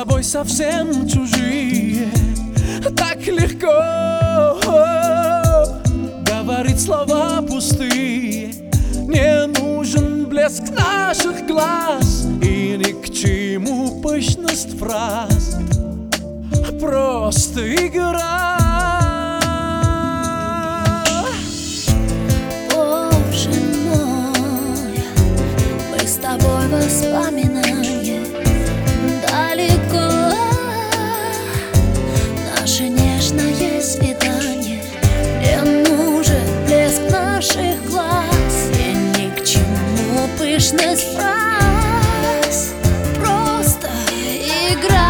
тобой совсем чужие. Так легко говорить слова пустые. Не нужен блеск наших глаз и ни к чему пышность фраз. Просто игра. Боже мой, мы с тобой воспоминания далеко. Наше нежное свидание, мне нужен блеск наших глаз и ни к чему пышность фраз. Просто игра.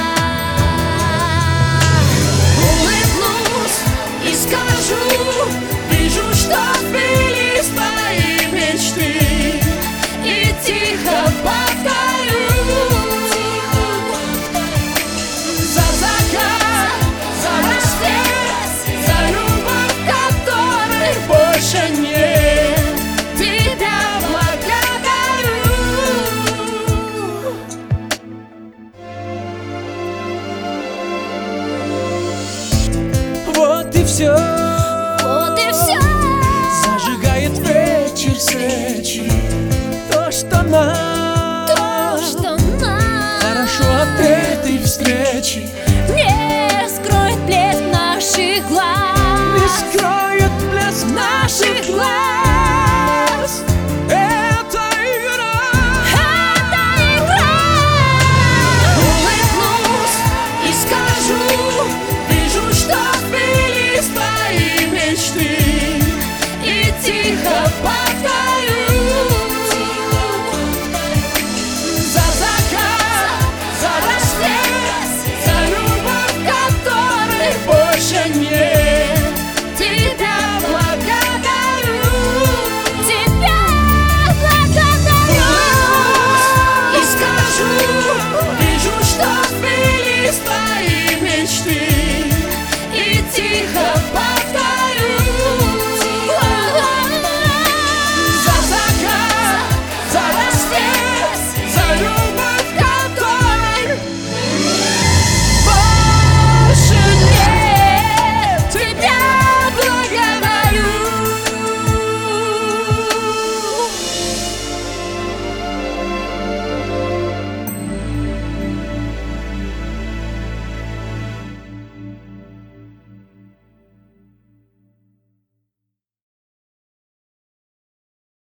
Улыбнусь и скажу, вижу, что сбились твои мечты, и тихо повторю: за закат, за рассвет, за любовь, которой больше нет, тебя благодарю. Вот и все. Вот и все. Зажигает вечер свечи. То, что нам хорошо от этой встречи, не скроет блеск наших глаз. не скроет блеск наших глаз. Это игра. Это игра. Улыбнусь и скажу, вижу, что сбились твои мечты, и тихо повторю: за закат, за рассвет, за любовь, которой больше нет, тебя благодарю. Тебя благодарю. И скажу,